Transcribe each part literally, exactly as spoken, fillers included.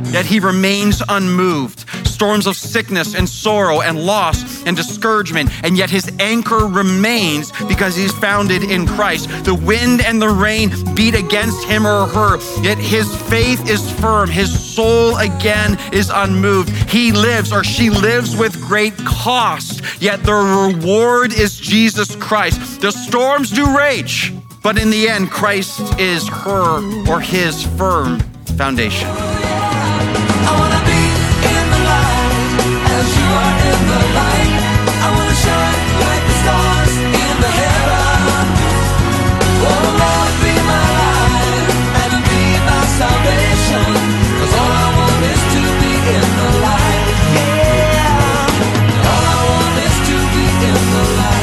yet he remains unmoved. Storms of sickness and sorrow and loss and discouragement, and yet his anchor remains because he's founded in Christ. The wind and the rain beat against him or her, yet his faith is firm. His soul again is unmoved. He lives, or she lives, with great cost, yet the reward is Jesus Christ. The storms do rage, but in the end, Christ is her or his firm foundation. I wanna be in the light as you are in the light. I wanna shine like the stars in the heaven. Oh Lord, be my light and be my salvation. 'Cause all I want is to be in the light. Yeah. All I want is to be in the light.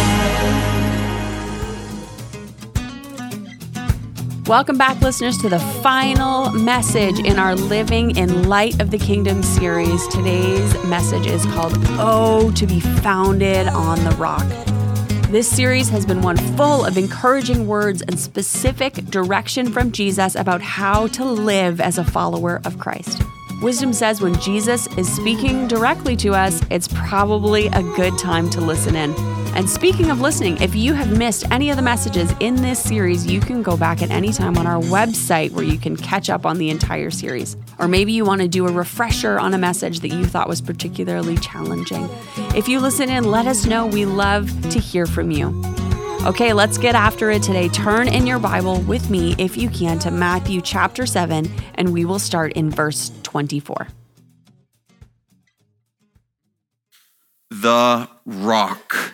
Welcome back, listeners, to the final message in our Living in Light of the Kingdom series. Today's message is called, Oh, to be Founded on the Rock. This series has been one full of encouraging words and specific direction from Jesus about how to live as a follower of Christ. Wisdom says when Jesus is speaking directly to us, it's probably a good time to listen in. And speaking of listening, if you have missed any of the messages in this series, you can go back at any time on our website where you can catch up on the entire series. Or maybe you want to do a refresher on a message that you thought was particularly challenging. If you listen in, let us know. We love to hear from you. Okay, let's get after it today. Turn in your Bible with me, if you can, to Matthew chapter seven, and we will start in verse twenty-four. The Rock.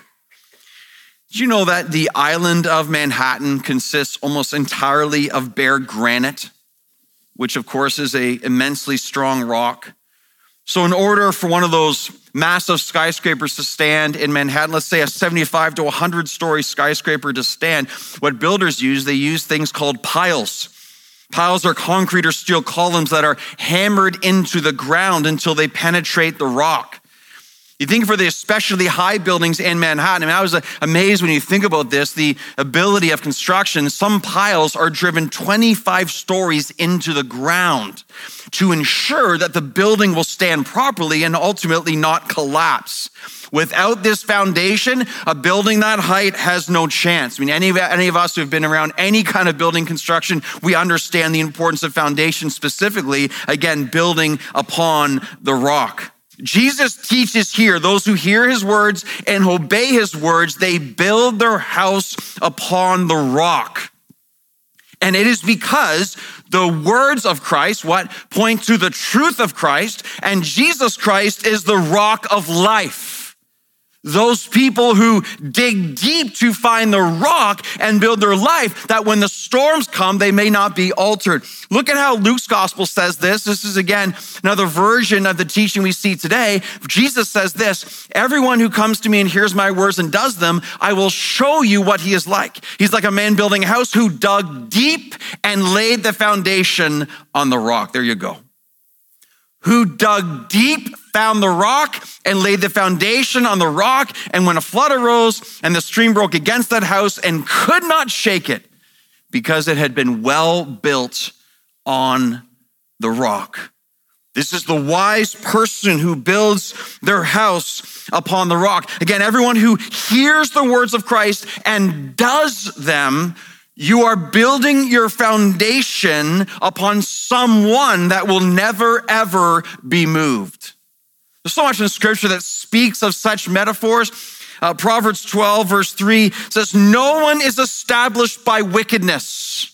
Did you know that the island of Manhattan consists almost entirely of bare granite, which of course is an immensely strong rock? So in order for one of those massive skyscrapers to stand in Manhattan, let's say a seventy-five to one hundred story skyscraper to stand, what builders use, they use things called piles. Piles are concrete or steel columns that are hammered into the ground until they penetrate the rock. You think for the especially high buildings in Manhattan, I mean, I was amazed when you think about this, the ability of construction. Some piles are driven twenty-five stories into the ground to ensure that the building will stand properly and ultimately not collapse. Without this foundation, a building that height has no chance. I mean, any of, any of us who have been around any kind of building construction, we understand the importance of foundation, specifically, again, building upon the rock. Jesus teaches here, those who hear his words and obey his words, they build their house upon the rock. And it is because the words of Christ, what point to the truth of Christ, and Jesus Christ is the rock of life. Those people who dig deep to find the rock and build their life, that when the storms come, they may not be altered. Look at how Luke's gospel says this. This is, again, another version of the teaching we see today. Jesus says this, everyone who comes to me and hears my words and does them, I will show you what he is like. He's like a man building a house who dug deep and laid the foundation on the rock. There you go. Who dug deep, found the rock, and laid the foundation on the rock. And when a flood arose and the stream broke against that house and could not shake it because it had been well built on the rock. This is the wise person who builds their house upon the rock. Again, everyone who hears the words of Christ and does them, you are building your foundation upon someone that will never, ever be moved. There's so much in scripture that speaks of such metaphors. Uh, Proverbs twelve verse three says, no one is established by wickedness.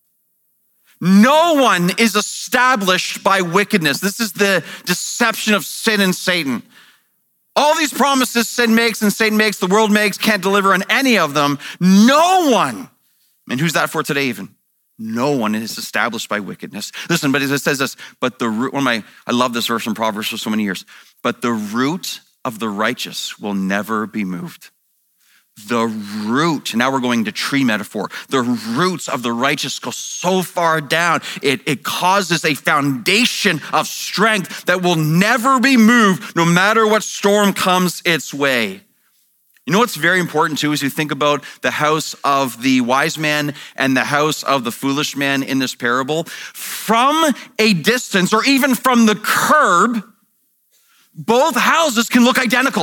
No one is established by wickedness. This is the deception of sin and Satan. All these promises sin makes and Satan makes, the world makes, can't deliver on any of them. No one. And who's that for today even? No one is established by wickedness. Listen, but it says this, but the root, one of my, I love this verse from Proverbs for so many years, but the root of the righteous will never be moved. The root, now we're going to tree metaphor. The roots of the righteous go so far down, it, it causes a foundation of strength that will never be moved no matter what storm comes its way. You know what's very important too is you think about the house of the wise man and the house of the foolish man in this parable. From a distance or even from the curb, both houses can look identical.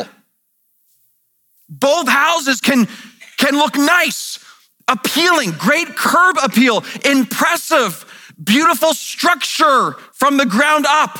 Both houses can, can look nice, appealing, great curb appeal, impressive, beautiful structure from the ground up.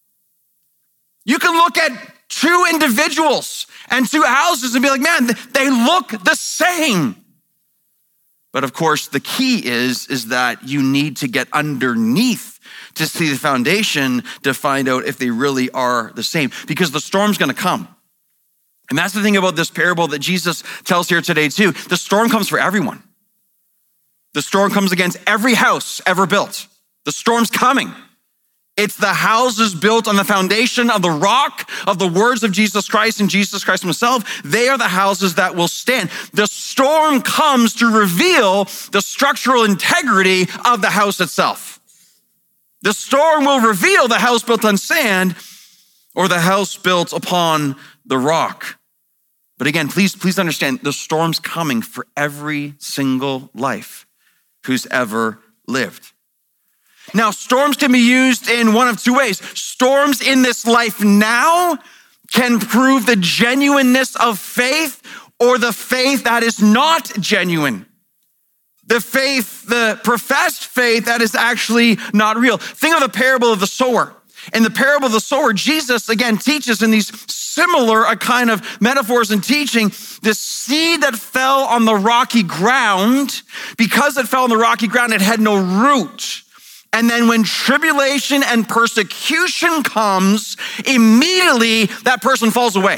You can look at two individuals and two houses and be like, man, they look the same. But of course, the key is, is that you need to get underneath to see the foundation to find out if they really are the same, because the storm's gonna come. And that's the thing about this parable that Jesus tells here today too. The storm comes for everyone. The storm comes against every house ever built. The storm's coming. It's the houses built on the foundation of the rock of the words of Jesus Christ and Jesus Christ himself. They are the houses that will stand. The storm comes to reveal the structural integrity of the house itself. The storm will reveal the house built on sand or the house built upon the rock. But again, please, please understand, the storm's coming for every single life who's ever lived. Now, storms can be used in one of two ways. Storms in this life now can prove the genuineness of faith or the faith that is not genuine. The faith, the professed faith that is actually not real. Think of the parable of the sower. In the parable of the sower, Jesus, again, teaches in these similar uh, kind of metaphors and teaching, the seed that fell on the rocky ground, because it fell on the rocky ground, it had no root. And then when tribulation and persecution comes, immediately that person falls away.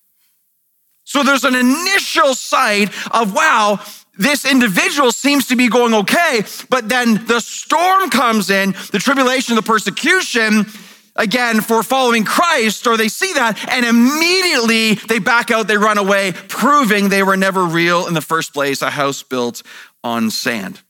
So there's an initial sight of, wow, this individual seems to be going okay, but then the storm comes in, the tribulation, the persecution, again, for following Christ, or they see that, and immediately they back out, they run away, proving they were never real in the first place, a house built on sand.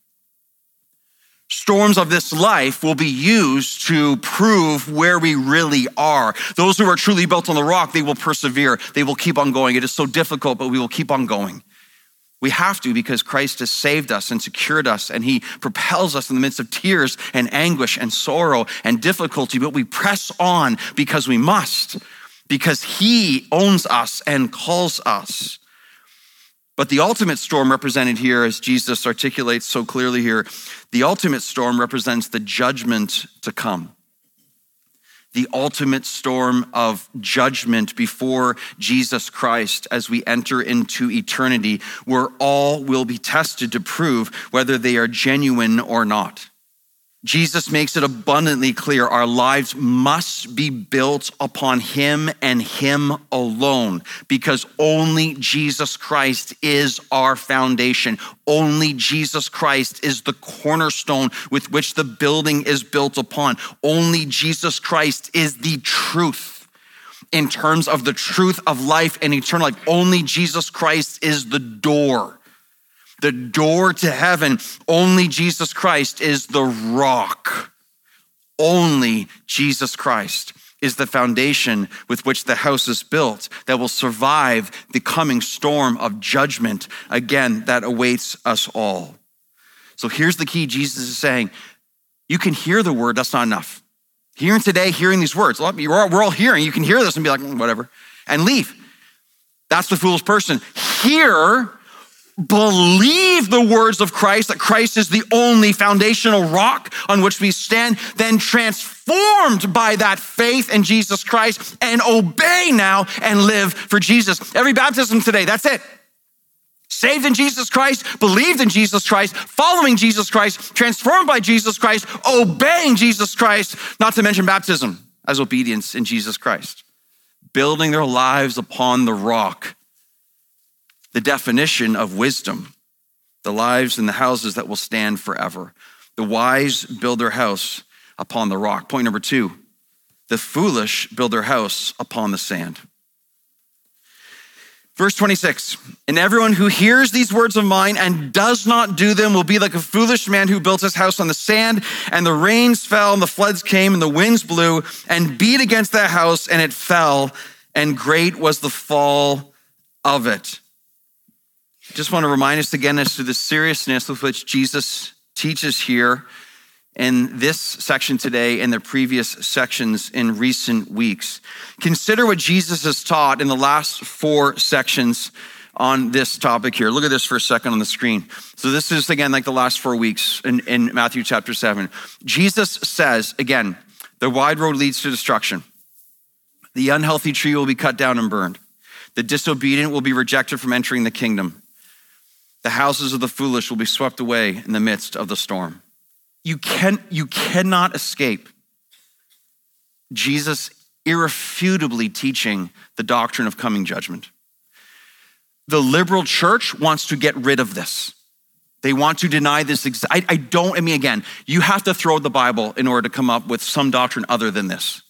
Storms of this life will be used to prove where we really are. Those who are truly built on the rock, they will persevere. They will keep on going. It is so difficult, but we will keep on going. We have to, because Christ has saved us and secured us, and he propels us in the midst of tears and anguish and sorrow and difficulty, but we press on because we must, because he owns us and calls us. But the ultimate storm represented here, as Jesus articulates so clearly here, the ultimate storm represents the judgment to come. The ultimate storm of judgment before Jesus Christ as we enter into eternity, where all will be tested to prove whether they are genuine or not. Jesus makes it abundantly clear our lives must be built upon him and him alone, because only Jesus Christ is our foundation. Only Jesus Christ is the cornerstone with which the building is built upon. Only Jesus Christ is the truth in terms of the truth of life and eternal life. Only Jesus Christ is the door. The door to heaven. Only Jesus Christ is the rock. Only Jesus Christ is the foundation with which the house is built that will survive the coming storm of judgment, again, that awaits us all. So here's the key. Jesus is saying, you can hear the word, that's not enough. Hearing today, hearing these words, we're all hearing, you can hear this and be like, mm, whatever, and leave. That's the foolish person. Hear, believe the words of Christ, that Christ is the only foundational rock on which we stand, then transformed by that faith in Jesus Christ and obey now and live for Jesus. Every baptism today, that's it. Saved in Jesus Christ, believed in Jesus Christ, following Jesus Christ, transformed by Jesus Christ, obeying Jesus Christ, not to mention baptism as obedience in Jesus Christ. Building their lives upon the rock. The definition of wisdom, the lives and the houses that will stand forever. The wise build their house upon the rock. Point number two, the foolish build their house upon the sand. Verse twenty-six, and everyone who hears these words of mine and does not do them will be like a foolish man who built his house on the sand, and the rains fell and the floods came and the winds blew and beat against that house and it fell, and great was the fall of it. Just want to remind us again as to the seriousness with which Jesus teaches here in this section today and the previous sections in recent weeks. Consider what Jesus has taught in the last four sections on this topic here. Look at this for a second on the screen. So this is, again, like the last four weeks in, in Matthew chapter seven. Jesus says, again, the wide road leads to destruction. The unhealthy tree will be cut down and burned. The disobedient will be rejected from entering the kingdom. The houses of the foolish will be swept away in the midst of the storm. You can, you cannot escape Jesus irrefutably teaching the doctrine of coming judgment. The liberal church wants to get rid of this. They want to deny this. Ex- I, I don't, I mean, again, you have to throw the Bible in order to come up with some doctrine other than this.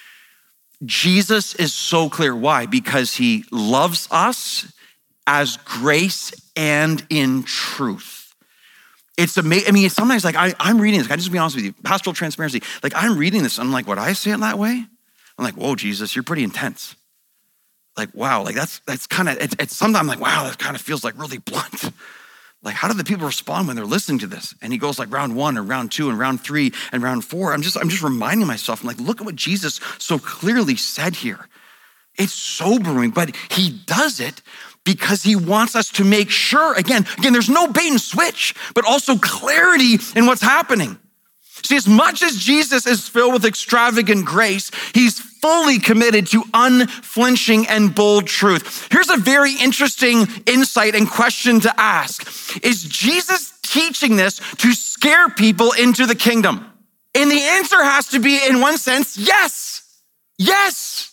Jesus is so clear. Why? Because he loves us as grace and in truth. It's amazing. I mean, sometimes like I, I'm reading this. I just be honest with you, pastoral transparency. Like I'm reading this. I'm like, would I say it that way? I'm like, whoa, Jesus, you're pretty intense. Like, wow, like that's that's kind of, it's, it's sometimes I'm like, wow, that kind of feels like really blunt. Like, how do the people respond when they're listening to this? And he goes like round one and round two and round three and round four. I'm just, I'm just reminding myself, I'm like, look at what Jesus so clearly said here. It's sobering, but he does it because he wants us to make sure, again, again, there's no bait and switch, but also clarity in what's happening. See, as much as Jesus is filled with extravagant grace, he's fully committed to unflinching and bold truth. Here's a very interesting insight and question to ask. Is Jesus teaching this to scare people into the kingdom? And the answer has to be, in one sense, yes. Yes.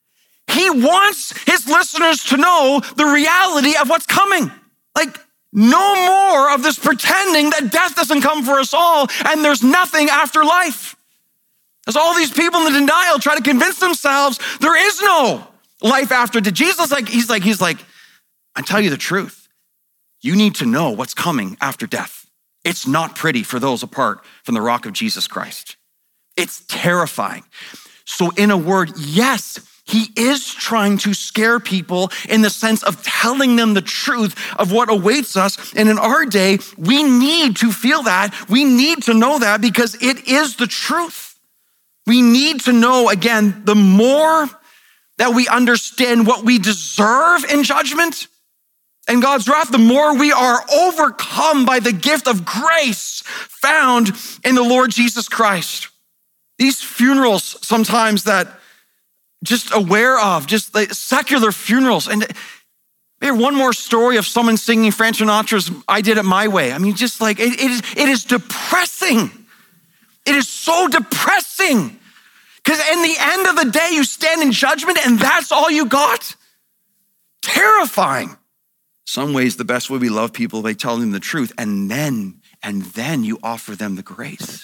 He wants his listeners to know the reality of what's coming. Like, no more of this pretending that death doesn't come for us all and there's nothing after life. As all these people in the denial try to convince themselves there is no life after death. Jesus, like, he's like, he's like, I tell you the truth. You need to know what's coming after death. It's not pretty for those apart from the rock of Jesus Christ. It's terrifying. So in a word, yes, he is trying to scare people in the sense of telling them the truth of what awaits us. And in our day, we need to feel that. We need to know that because it is the truth. We need to know, again, the more that we understand what we deserve in judgment and God's wrath, the more we are overcome by the gift of grace found in the Lord Jesus Christ. These funerals sometimes that just aware of, just like secular funerals. And here, one more story of someone singing Frank Sinatra's I Did It My Way. I mean, just like, it, it, is, it is depressing. It is so depressing. Because in the end of the day, you stand in judgment and that's all you got. Terrifying. Some ways, the best way we love people by telling them the truth. And then, and then you offer them the grace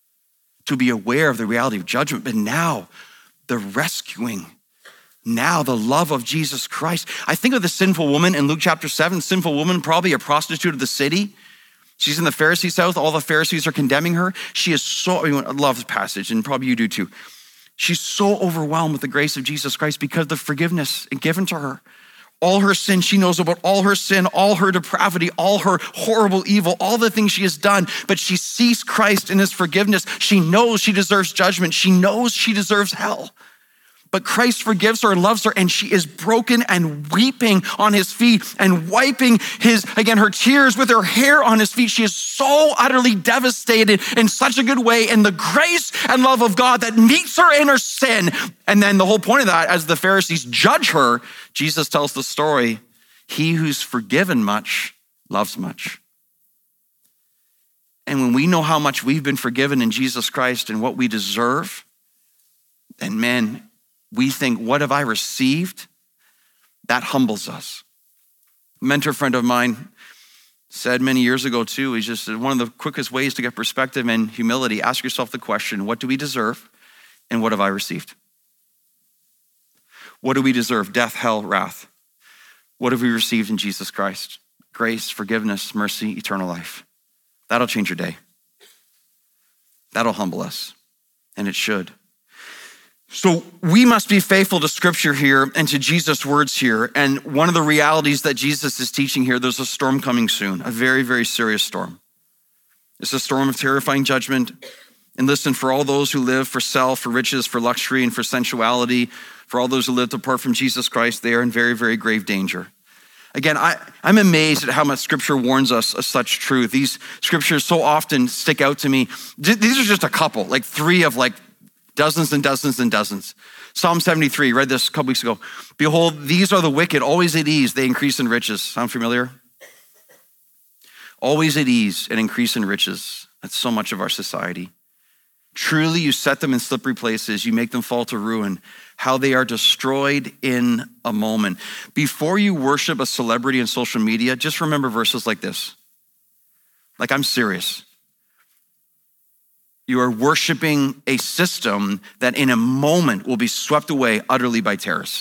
to be aware of the reality of judgment. But now, the rescuing, now the love of Jesus Christ. I think of the sinful woman in Luke chapter seven, sinful woman, probably a prostitute of the city. She's in the Pharisees' house. All the Pharisees are condemning her. She is so, I, mean, I love this passage, and probably you do too. She's so overwhelmed with the grace of Jesus Christ because of the forgiveness given to her. All her sin, she knows about all her sin, all her depravity, all her horrible evil, all the things she has done, but she sees Christ in his forgiveness. She knows she deserves judgment. She knows she deserves hell. But Christ forgives her and loves her, and she is broken and weeping on his feet and wiping his, again, her tears with her hair on his feet. She is so utterly devastated in such a good way in the grace and love of God that meets her in her sin. And then the whole point of that, as the Pharisees judge her, Jesus tells the story, he who's forgiven much loves much. And when we know how much we've been forgiven in Jesus Christ and what we deserve, then man, we think, what have I received? That humbles us. A mentor friend of mine said many years ago too, he's just one of the quickest ways to get perspective and humility. Ask yourself the question, what do we deserve and what have I received? What do we deserve? Death, hell, wrath. What have we received in Jesus Christ? Grace, forgiveness, mercy, eternal life. That'll change your day. That'll humble us, and it should. So we must be faithful to scripture here and to Jesus' words here. And one of the realities that Jesus is teaching here, there's a storm coming soon, a very, very serious storm. It's a storm of terrifying judgment. And listen, for all those who live for self, for riches, for luxury, and for sensuality, for all those who lived apart from Jesus Christ, they are in very, very grave danger. Again, I, I'm amazed at how much scripture warns us of such truth. These scriptures so often stick out to me. These are just a couple, like three of like dozens and dozens and dozens. Psalm seventy-three, read this a couple weeks ago. Behold, these are the wicked, always at ease, they increase in riches. Sound familiar? Always at ease and increase in riches. That's so much of our society. Truly, you set them in slippery places. You make them fall to ruin. How they are destroyed in a moment. Before you worship a celebrity on social media, just remember verses like this. Like, I'm serious. You are worshiping a system that in a moment will be swept away utterly by terrorists.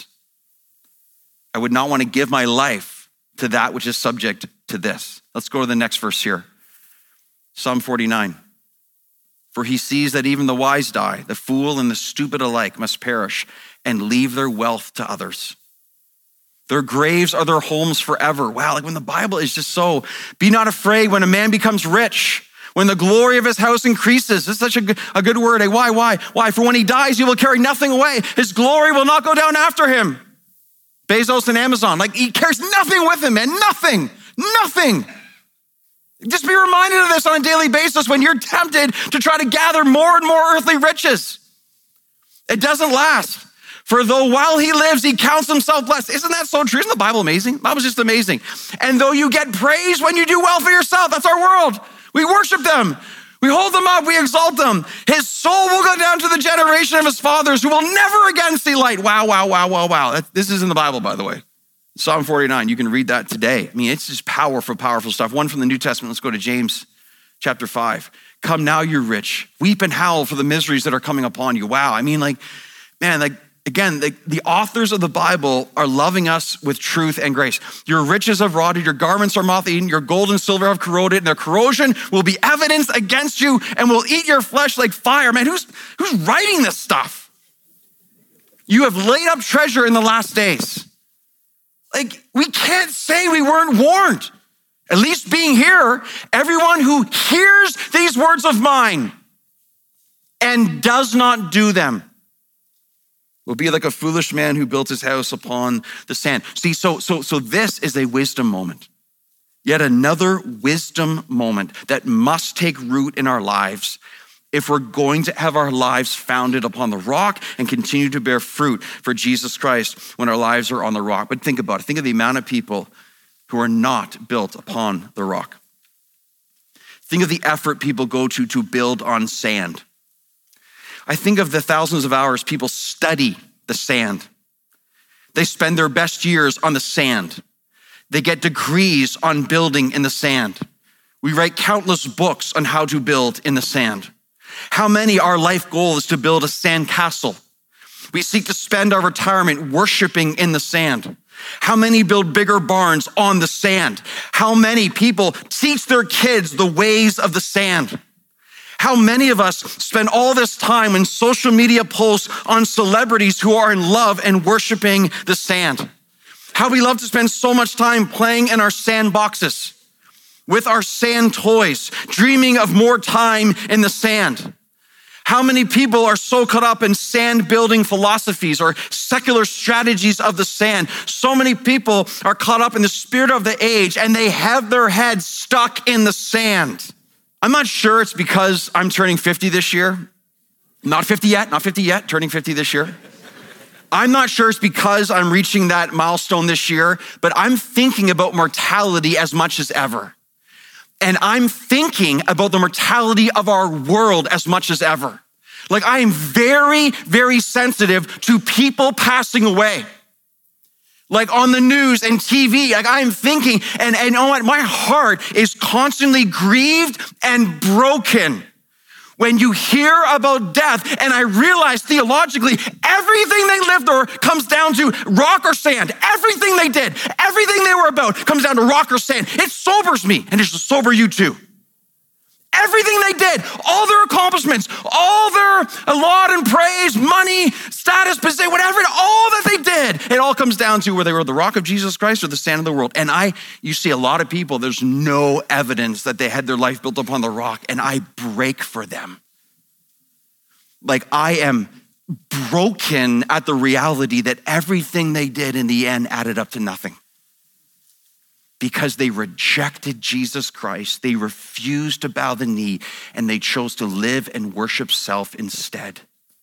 I would not want to give my life to that which is subject to this. Let's go to the next verse here. Psalm forty-nine. For he sees that even the wise die, the fool and the stupid alike must perish and leave their wealth to others. Their graves are their homes forever. Wow, like when the Bible is just so, be not afraid when a man becomes rich, when the glory of his house increases. This is such a good, a good word. Hey, why, why, why? For when he dies, he will carry nothing away. His glory will not go down after him. Bezos and Amazon, like he carries nothing with him, man, nothing, nothing. Just be reminded of this on a daily basis when you're tempted to try to gather more and more earthly riches. It doesn't last. For though while he lives, he counts himself blessed. Isn't that so true? Isn't the Bible amazing? The Bible's just amazing. And though you get praise when you do well for yourself, that's our world. We worship them. We hold them up. We exalt them. His soul will go down to the generation of his fathers who will never again see light. Wow, wow, wow, wow, wow. This is in the Bible, by the way. Psalm forty-nine, you can read that today. I mean, it's just powerful, powerful stuff. One from the New Testament. Let's go to James chapter five. Come now, you're rich. Weep and howl for the miseries that are coming upon you. Wow. I mean, like, man, like, again, the, the authors of the Bible are loving us with truth and grace. Your riches have rotted, your garments are moth-eaten, your gold and silver have corroded, and their corrosion will be evidence against you and will eat your flesh like fire. Man, who's, who's writing this stuff? You have laid up treasure in the last days. Like, we can't say we weren't warned. At least being here, everyone who hears these words of mine and does not do them will be like a foolish man who built his house upon the sand. See, so so so this is a wisdom moment. Yet another wisdom moment that must take root in our lives if we're going to have our lives founded upon the rock and continue to bear fruit for Jesus Christ when our lives are on the rock. But think about it. Think of the amount of people who are not built upon the rock. Think of the effort people go to to build on sand. I think of the thousands of hours people study the sand. They spend their best years on the sand. They get degrees on building in the sand. We write countless books on how to build in the sand. How many, our life goal is to build a sand castle. We seek to spend our retirement worshiping in the sand. How many build bigger barns on the sand? How many people teach their kids the ways of the sand? How many of us spend all this time in social media posts on celebrities who are in love and worshiping the sand? How we love to spend so much time playing in our sand boxes with our sand toys, dreaming of more time in the sand. How many people are so caught up in sand building philosophies or secular strategies of the sand? So many people are caught up in the spirit of the age and they have their heads stuck in the sand. I'm not sure it's because I'm turning fifty this year. Not fifty yet, not fifty yet, turning fifty this year. I'm not sure it's because I'm reaching that milestone this year, but I'm thinking about mortality as much as ever. And I'm thinking about the mortality of our world as much as ever. Like I am very, very sensitive to people passing away. Like on the news and T V, like I'm thinking, and, and you know what? My heart is constantly grieved and broken when you hear about death. And I realize theologically, everything they lived or comes down to rock or sand. Everything they did, everything they were about comes down to rock or sand. It sobers me, and it should sober you too. everything they did, all their accomplishments, all their laud and praise, money, status, position, whatever, all that they did, it all comes down to where they were the rock of Jesus Christ or the sand of the world. And I, you see a lot of people, there's no evidence that they had their life built upon the rock, and I break for them. Like I am broken at the reality that everything they did in the end added up to nothing. Because they rejected Jesus Christ, they refused to bow the knee, and they chose to live and worship self instead.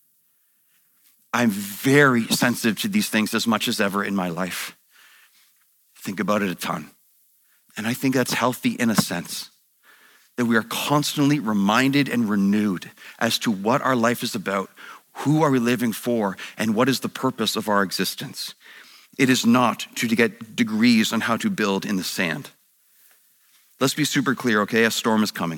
I'm very sensitive to these things as much as ever in my life. Think about it a ton. And I think that's healthy in a sense, that we are constantly reminded and renewed as to what our life is about, who are we living for, and what is the purpose of our existence. It is not to get degrees on how to build in the sand. Let's be super clear, okay? A storm is coming.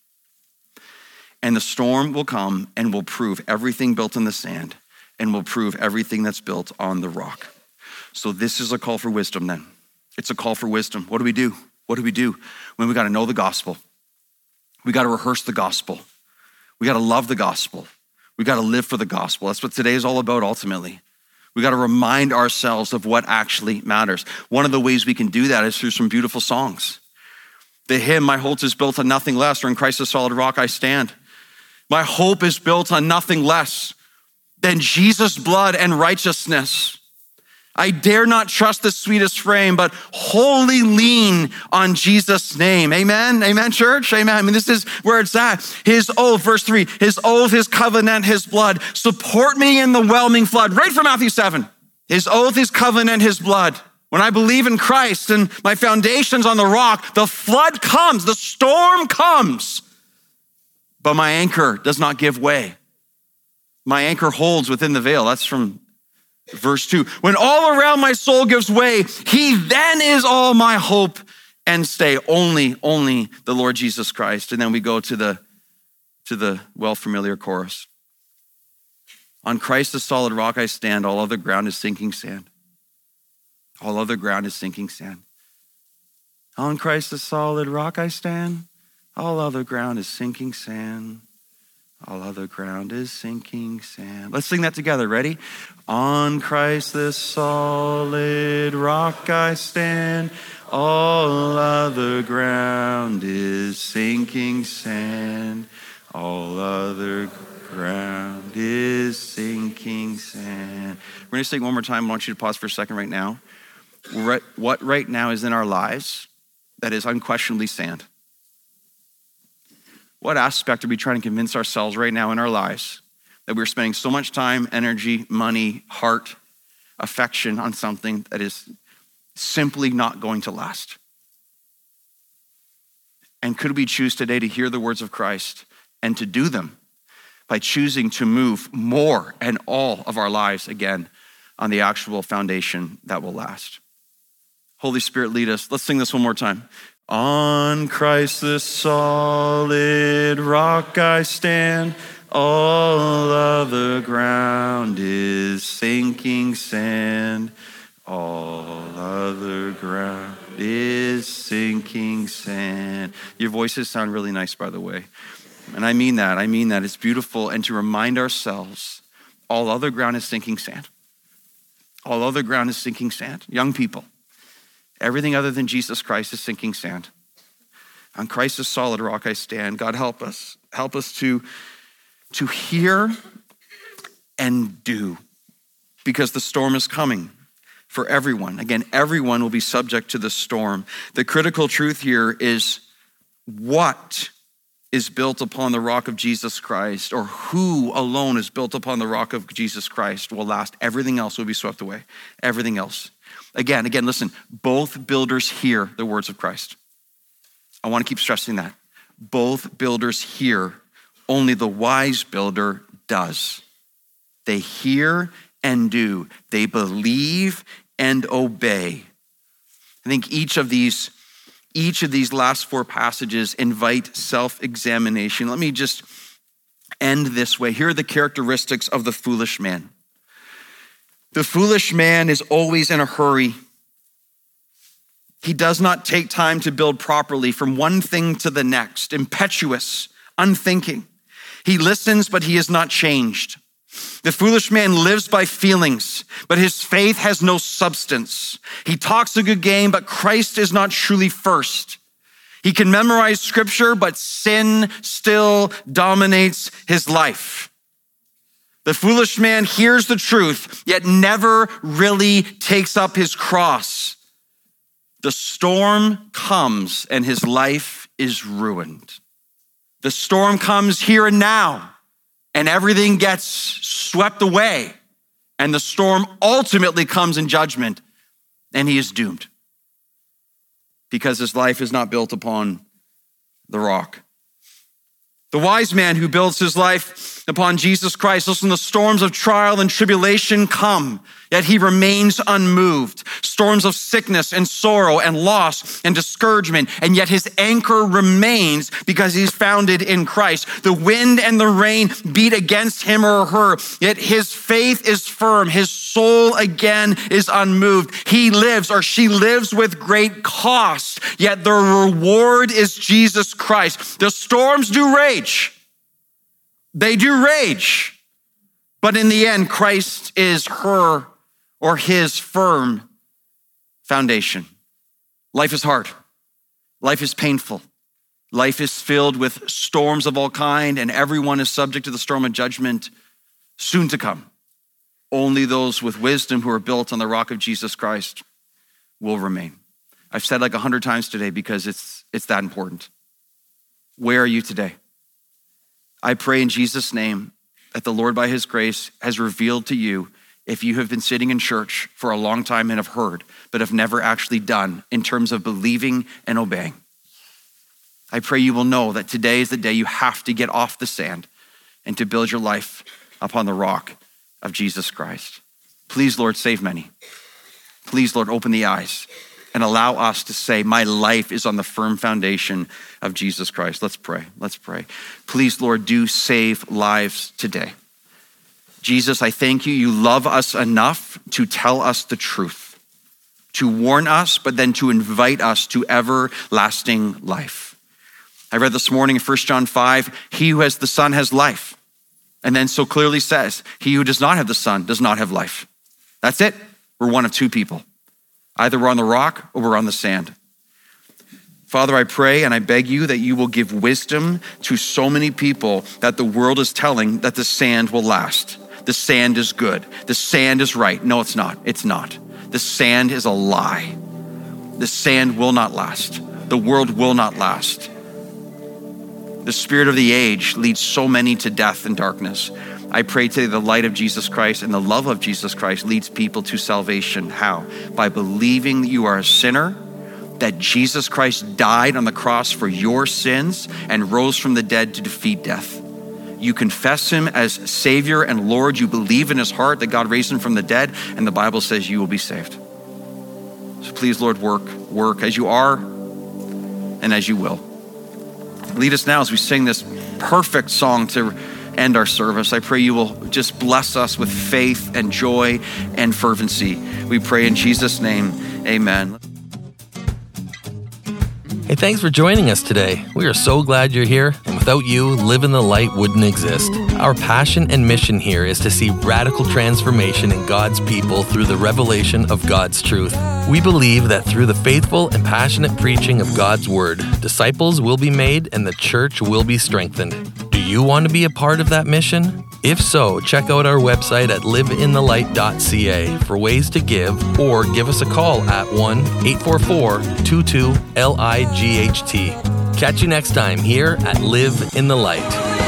And the storm will come and will prove everything built in the sand and will prove everything that's built on the rock. So this is a call for wisdom then. It's a call for wisdom. What do we do? What do we do when we got to know the gospel? We got to rehearse the gospel. We got to love the gospel. We got to live for the gospel. That's what today is all about ultimately. We got to remind ourselves of what actually matters. One of the ways we can do that is through some beautiful songs. The hymn, my hope is built on nothing less, or in Christ the solid rock I stand. My hope is built on nothing less than Jesus' blood and righteousness. I dare not trust the sweetest frame, but wholly lean on Jesus' name. Amen, amen, church, amen. I mean, this is where it's at. His oath, verse three, his oath, his covenant, his blood. Support me in the whelming flood. Right from Matthew seven. His oath, his covenant, his blood. When I believe in Christ and my foundation's on the rock, the flood comes, the storm comes, but my anchor does not give way. My anchor holds within the veil. That's from verse two. When all around my soul gives way, he then is all my hope and stay. Only, only the Lord Jesus Christ. And then we go to the, to the well-familiar chorus. On Christ, the solid rock I stand, all other ground is sinking sand. All other ground is sinking sand. On Christ, the solid rock I stand, all other ground is sinking sand. All other ground is sinking sand. Let's sing that together. Ready? On Christ the solid rock I stand. All other ground is sinking sand. All other ground is sinking sand. We're going to sing one more time. I want you to pause for a second right now. What right now is in our lives that is unquestionably sand? What aspect are we trying to convince ourselves right now in our lives that we're spending so much time, energy, money, heart, affection on something that is simply not going to last? And could we choose today to hear the words of Christ and to do them by choosing to move more and all of our lives again on the actual foundation that will last? Holy Spirit, lead us. Let's sing this one more time. On Christ the solid rock I stand, all other ground is sinking sand. All other ground is sinking sand. Your voices sound really nice, by the way. And I mean that, I mean that. It's beautiful. And to remind ourselves, all other ground is sinking sand. All other ground is sinking sand. Young people. Everything other than Jesus Christ is sinking sand. On Christ, the solid rock I stand. God, help us. Help us to, to hear and do, because the storm is coming for everyone. Again, everyone will be subject to the storm. The critical truth here is what is built upon the rock of Jesus Christ, or who alone is built upon the rock of Jesus Christ will last. Everything else will be swept away. Everything else. Again, again, listen, both builders hear the words of Christ. I want to keep stressing that. Both builders hear, only the wise builder does. They hear and do. They believe and obey. I think each of these, each of these last four passages invite self-examination. Let me just end this way. Here are the characteristics of the foolish man. The foolish man is always in a hurry. He does not take time to build properly from one thing to the next, impetuous, unthinking. He listens, but he is not changed. The foolish man lives by feelings, but his faith has no substance. He talks a good game, but Christ is not truly first. He can memorize scripture, but sin still dominates his life. The foolish man hears the truth, yet never really takes up his cross. The storm comes and his life is ruined. The storm comes here and now and everything gets swept away. And the storm ultimately comes in judgment and he is doomed because his life is not built upon the rock. The wise man who builds his life upon Jesus Christ, listen, the storms of trial and tribulation come, yet he remains unmoved. Storms of sickness and sorrow and loss and discouragement, and yet his anchor remains because he's founded in Christ. The wind and the rain beat against him or her, yet his faith is firm. His soul again is unmoved. He lives or she lives with great cost, yet the reward is Jesus Christ. The storms do rage. They do rage, but in the end, Christ is her or his firm foundation. Life is hard. Life is painful. Life is filled with storms of all kind, and everyone is subject to the storm of judgment soon to come. Only those with wisdom who are built on the rock of Jesus Christ will remain. I've said like a hundred times today because it's it's that important. Where are you today? I pray in Jesus' name that the Lord, by his grace, has revealed to you, if you have been sitting in church for a long time and have heard, but have never actually done in terms of believing and obeying. I pray you will know that today is the day you have to get off the sand and to build your life upon the rock of Jesus Christ. Please, Lord, save many. Please, Lord, open the eyes and allow us to say, my life is on the firm foundation of Jesus Christ. Let's pray. Let's pray. Please, Lord, do save lives today. Jesus, I thank you. You love us enough to tell us the truth, to warn us, but then to invite us to everlasting life. I read this morning in First John five, he who has the Son has life. And then so clearly says, he who does not have the Son does not have life. That's it. We're one of two people. Either we're on the rock or we're on the sand. Father, I pray and I beg you that you will give wisdom to so many people that the world is telling that the sand will last. The sand is good. The sand is right. No, it's not. It's not. The sand is a lie. The sand will not last. The world will not last. The spirit of the age leads so many to death and darkness. I pray today the light of Jesus Christ and the love of Jesus Christ leads people to salvation. How? By believing that you are a sinner, that Jesus Christ died on the cross for your sins and rose from the dead to defeat death. You confess him as Savior and Lord. You believe in his heart that God raised him from the dead, and the Bible says you will be saved. So please, Lord, work, work as you are and as you will. Lead us now as we sing this perfect song to end our service. I pray you will just bless us with faith and joy and fervency. We pray in Jesus' name, amen. Hey, thanks for joining us today. We are so glad you're here, and without you, Live in the Light wouldn't exist. Our passion and mission here is to see radical transformation in God's people through the revelation of God's truth. We believe that through the faithful and passionate preaching of God's word, disciples will be made and the church will be strengthened. Do you want to be a part of that mission? If so, check out our website at live in the light dot c a for ways to give, or give us a call at one eight four four, two two, L I G H T. Catch you next time here at Live in the Light.